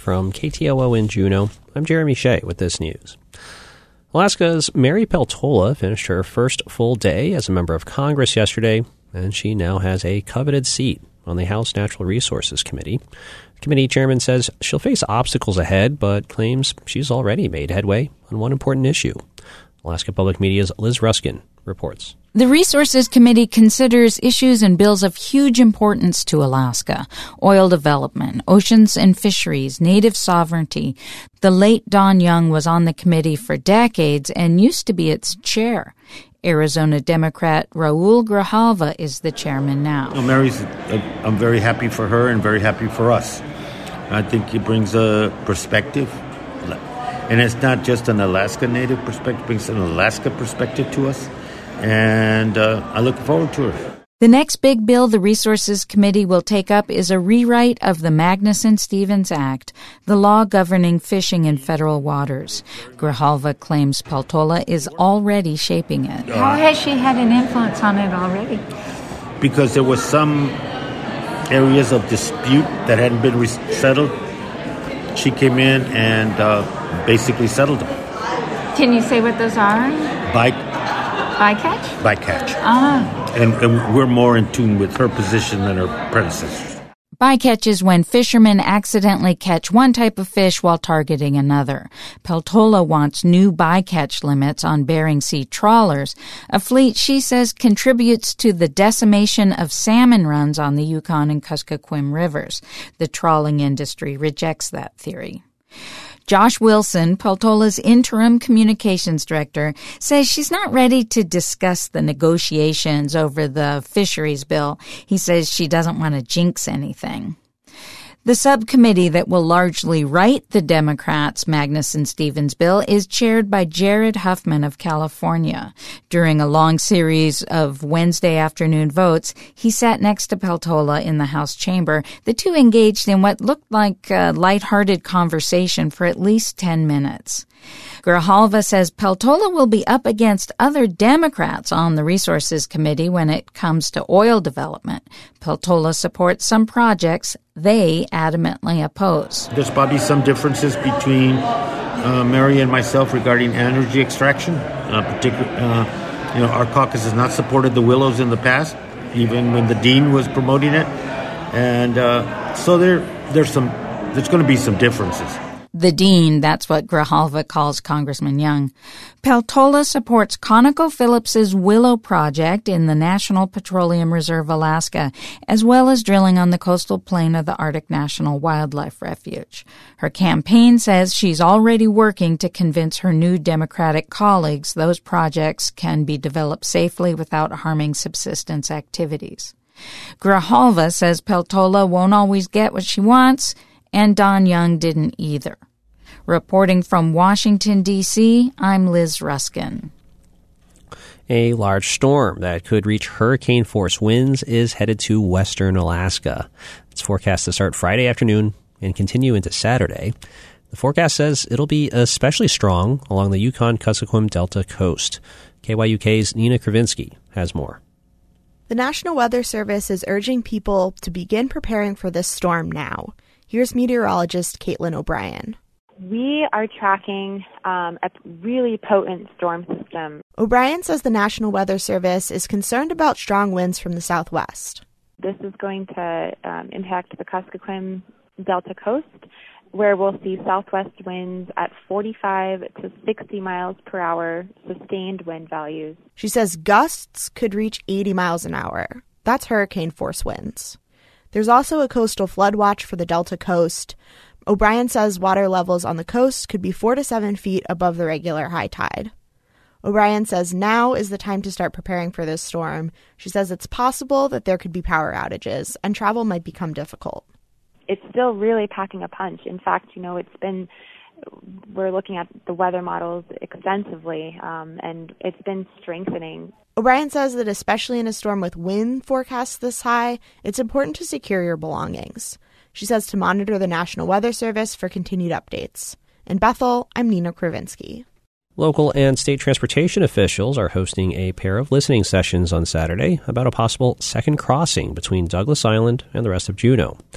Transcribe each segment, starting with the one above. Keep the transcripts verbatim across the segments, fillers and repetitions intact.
From K T O O in Juneau, I'm Jeremy Shea with this news. Alaska's Mary Peltola finished her first full day as a member of Congress yesterday, and she now has a coveted seat on the House Natural Resources Committee. The committee chairman says she'll face obstacles ahead, but claims she's already made headway on one important issue. Alaska Public Media's Liz Ruskin reports. The Resources Committee considers issues and bills of huge importance to Alaska: oil development, oceans and fisheries, native sovereignty. The late Don Young was on the committee for decades and used to be its chair. Arizona Democrat Raul Grijalva is the chairman now. Well, Mary's, I'm very happy for her and very happy for us. I think it brings a perspective. And it's not just an Alaska Native perspective, it brings an Alaska perspective to us. And uh, I look forward to her. The next big bill the Resources Committee will take up is a rewrite of the Magnuson-Stevens Act, the law governing fishing in federal waters. Grijalva claims Peltola is already shaping it. How has she had an influence on it already? Because there was some areas of dispute that hadn't been re- settled. She came in and uh, basically settled them. Can you say what those are? Bike. Bycatch? Bycatch. Ah. And, and we're more in tune with her position than her predecessors. Bycatch is when fishermen accidentally catch one type of fish while targeting another. Peltola wants new bycatch limits on Bering Sea trawlers, a fleet she says contributes to the decimation of salmon runs on the Yukon and Kuskokwim rivers. The trawling industry rejects that theory. Josh Wilson, Peltola's interim communications director, says she's not ready to discuss the negotiations over the fisheries bill. He says she doesn't want to jinx anything. The subcommittee that will largely write the Democrats' Magnuson-Stevens bill is chaired by Jared Huffman of California. During a long series of Wednesday afternoon votes, he sat next to Peltola in the House chamber. The two engaged in what looked like a lighthearted conversation for at least ten minutes. Grijalva says Peltola will be up against other Democrats on the Resources Committee when it comes to oil development. Peltola supports some projects they adamantly oppose. There's probably some differences between uh, Mary and myself regarding energy extraction. Uh, particular, uh, you know, our caucus has not supported the Willows in the past, even when the dean was promoting it, and uh, so there, there's some, there's going to be some differences. The dean, that's what Grijalva calls Congressman Young. Peltola supports ConocoPhillips's Willow project in the National Petroleum Reserve, Alaska, as well as drilling on the coastal plain of the Arctic National Wildlife Refuge. Her campaign says she's already working to convince her new Democratic colleagues those projects can be developed safely without harming subsistence activities. Grijalva says Peltola won't always get what she wants, and Don Young didn't either. Reporting from Washington, D C, I'm Liz Ruskin. A large storm that could reach hurricane-force winds is headed to western Alaska. It's forecast to start Friday afternoon and continue into Saturday. The forecast says it'll be especially strong along the Yukon-Kuskokwim Delta coast. K Y U K's Nina Kravinsky has more. The National Weather Service is urging people to begin preparing for this storm now. Here's meteorologist Caitlin O'Brien. We are tracking um, a really potent storm system. O'Brien says the National Weather Service is concerned about strong winds from the southwest. This is going to um, impact the Kuskokwim Delta coast, where we'll see southwest winds at forty-five to sixty miles per hour, sustained wind values. She says gusts could reach eighty miles an hour. That's hurricane force winds. There's also a coastal flood watch for the Delta coast. O'Brien says water levels on the coast could be four to seven feet above the regular high tide. O'Brien says now is the time to start preparing for this storm. She says it's possible that there could be power outages and travel might become difficult. It's still really packing a punch. In fact, you know, it's been, we're looking at the weather models extensively, um, and it's been strengthening. O'Brien says that especially in a storm with wind forecasts this high, it's important to secure your belongings. She says to monitor the National Weather Service for continued updates. In Bethel, I'm Nina Kravinsky. Local and state transportation officials are hosting a pair of listening sessions on Saturday about a possible second crossing between Douglas Island and the rest of Juneau.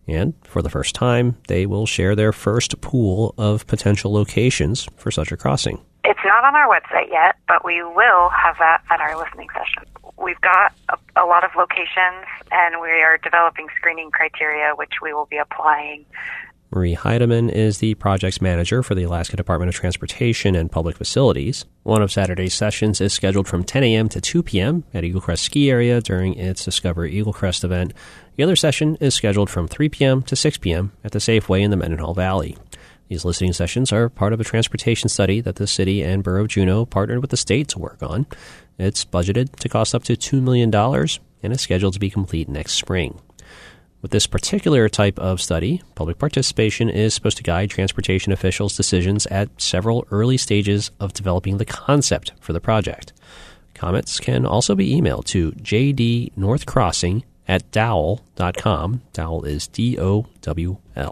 And for the first time, they will share their first pool of potential locations for such a crossing. It's not on our website yet, but we will have that at our listening session. We've got a, a lot of locations, and we are developing screening criteria, which we will be applying. Marie Heidemann is the project's manager for the Alaska Department of Transportation and Public Facilities. One of Saturday's sessions is scheduled from ten a.m. to two p.m. at Eagle Crest Ski Area during its Discover Eagle Crest event. The other session is scheduled from three p.m. to six p.m. at the Safeway in the Mendenhall Valley. These listening sessions are part of a transportation study that the city and Borough of Juneau partnered with the state to work on. It's budgeted to cost up to two million dollars and is scheduled to be complete next spring. With this particular type of study, public participation is supposed to guide transportation officials' decisions at several early stages of developing the concept for the project. Comments can also be emailed to jdnorthcrossing at dowell dot com. Dowell is D O W L.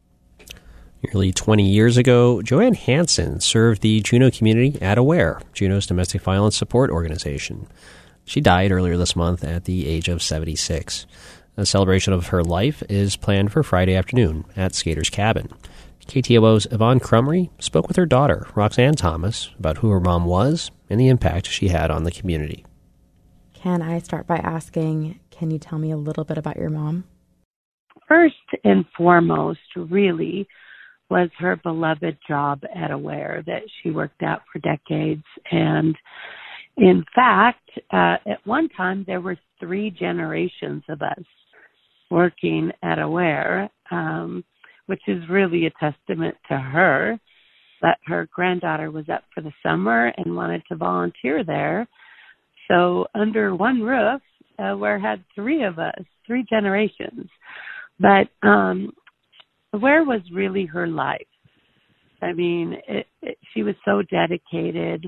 Nearly twenty years ago, Joanne Hansen served the Juneau community at AWARE, Juneau's domestic violence support organization. She died earlier this month at the age of seventy-six. A celebration of her life is planned for Friday afternoon at Skater's Cabin. K T O O's Yvonne Crumry spoke with her daughter, Roxanne Thomas, about who her mom was and the impact she had on the community. Can I start by asking, can you tell me a little bit about your mom? First and foremost, really, was her beloved job at AWARE that she worked at for decades. And in fact, uh, at one time, there were three generations of us working at AWARE, um, which is really a testament to her. But her granddaughter was up for the summer and wanted to volunteer there. So under one roof, uh, AWARE had three of us, three generations. But um, AWARE was really her life. I mean, it, it, she was so dedicated,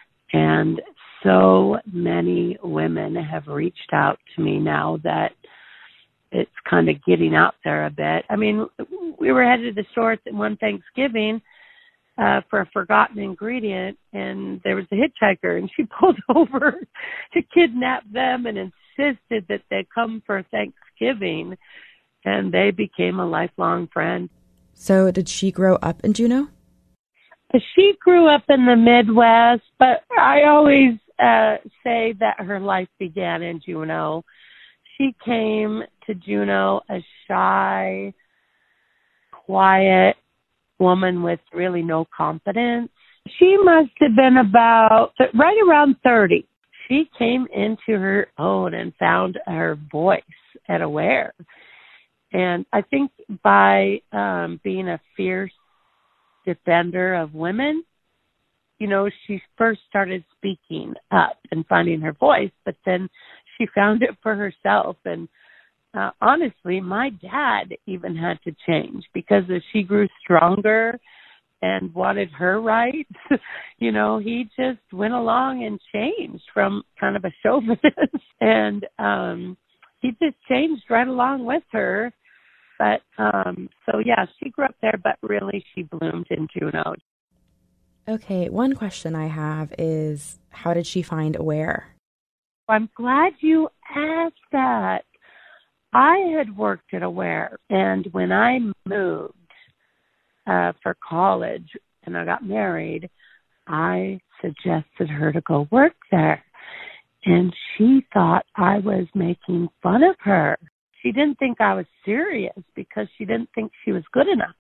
and so many women have reached out to me now that it's kind of getting out there a bit. I mean, we were headed to the store one Thanksgiving uh, for a forgotten ingredient, and there was a hitchhiker, and she pulled over to kidnap them and insisted that they come for Thanksgiving, and they became a lifelong friend. So did she grow up in Juneau? She grew up in the Midwest, but I always uh, say that her life began in Juneau. She came to Juneau a shy, quiet woman with really no confidence. She must have been about right around thirty. She came into her own and found her voice at AWARE. And I think by um, being a fierce defender of women, you know, she first started speaking up and finding her voice, but then she found it for herself. And uh, honestly, my dad even had to change because as she grew stronger and wanted her rights, you know, he just went along and changed from kind of a chauvinist. and um, he just changed right along with her. But, um, so yeah, she grew up there, but really she bloomed in Juneau. Okay, one question I have is, how did she find AWARE? I'm glad you asked that. I had worked at AWARE, and when I moved uh, for college and I got married, I suggested her to go work there. And she thought I was making fun of her. She didn't think I was serious because she didn't think she was good enough.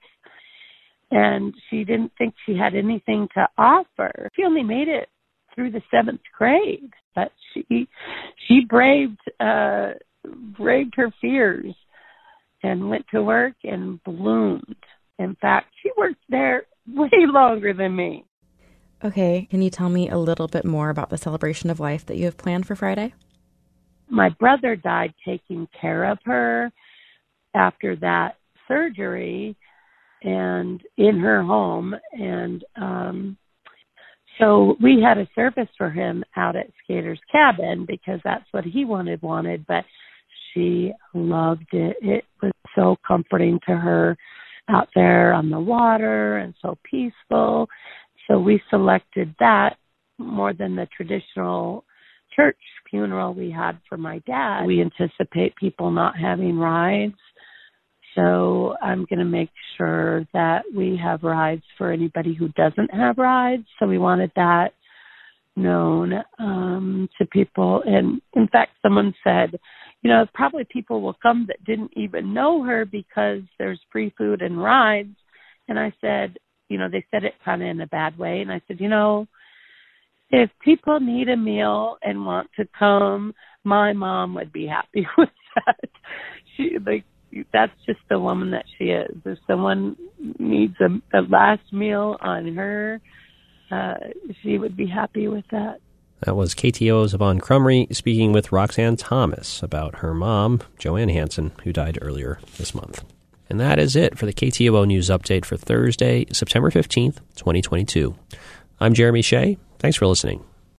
And she didn't think she had anything to offer. She only made it through the seventh grade, but she she braved uh, braved her fears and went to work and bloomed. In fact, she worked there way longer than me. Okay, can you tell me a little bit more about the celebration of life that you have planned for Friday? My brother died taking care of her after that surgery and in her home. And um, so we had a service for him out at Skater's Cabin because that's what he wanted, wanted, but she loved it. It was so comforting to her out there on the water and so peaceful. So we selected that more than the traditional church funeral we had for my dad. We anticipate people not having rides. so I'm going to make sure that we have rides for anybody who doesn't have rides. So we wanted that known um, to people. And in fact, someone said, you know, probably people will come that didn't even know her because there's free food and rides. And I said, you know, they said it kind of in a bad way. And I said, you know, if people need a meal and want to come, my mom would be happy with that. She, like, that's just the woman that she is. If someone needs a, a last meal on her, uh, she would be happy with that. That was K T O's Yvonne Crumry speaking with Roxanne Thomas about her mom, Joanne Hansen, who died earlier this month. And that is it for the K T O O News Update for Thursday, September fifteenth, twenty twenty-two. I'm Jeremy Shea. Thanks for listening.